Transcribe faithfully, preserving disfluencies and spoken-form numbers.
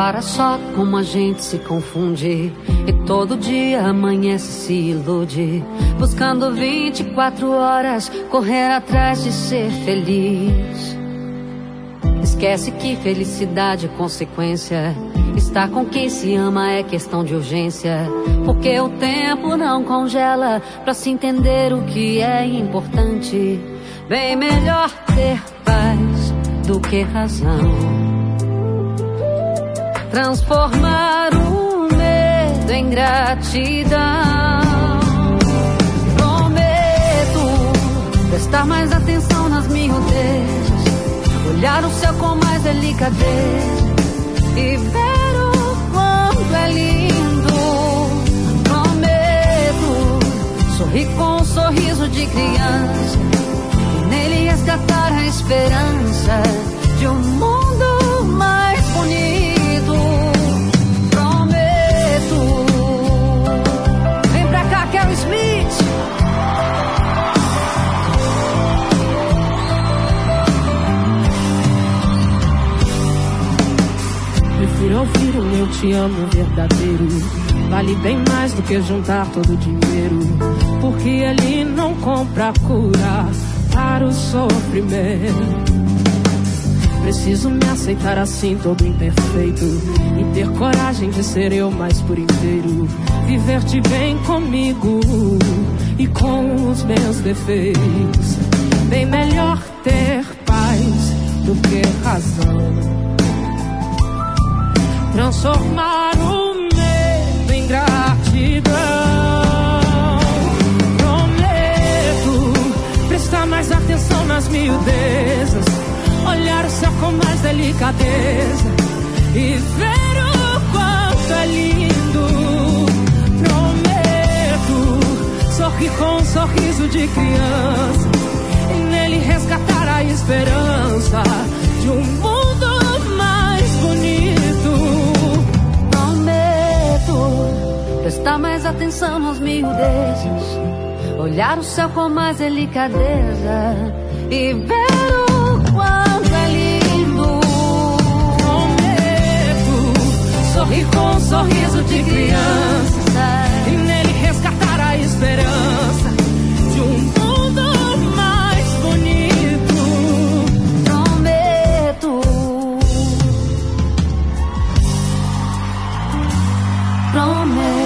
Repara só como a gente se confunde e todo dia amanhece se ilude, buscando vinte e quatro horas correr atrás de ser feliz. Esquece que felicidade é consequência, estar com quem se ama é questão de urgência, porque o tempo não congela pra se entender o que é importante. Bem melhor ter paz do que razão. Transformar o medo em gratidão. Prometo prestar mais atenção nas miudezas, olhar o céu com mais delicadeza e ver o quanto é lindo. Prometo sorrir com um sorriso de criança e nele resgatar a esperança de um mundo mais bonito. Carol Smith. Prefiro ouvir um eu te amo verdadeiro, vale bem mais do que juntar todo o dinheiro, porque ele não compra cura para o sofrimento. Preciso me aceitar assim, todo imperfeito, e ter coragem de ser eu mais por inteiro. Viver-te bem comigo e com os meus defeitos. Bem melhor ter paz do que razão. Transformar o medo em gratidão. Prometo prestar mais atenção nas miudezas, olhar o céu com mais delicadeza e ver o quanto é lindo. Prometo sorrir com um sorriso de criança e nele resgatar a esperança de um mundo mais bonito. Prometo prestar mais atenção nas miudezas, olhar o céu com mais delicadeza e ver o quanto é lindo. Prometo sorrir com um sorriso de criança e nele resgatar a esperança de um mundo mais bonito. Prometo. Prometo.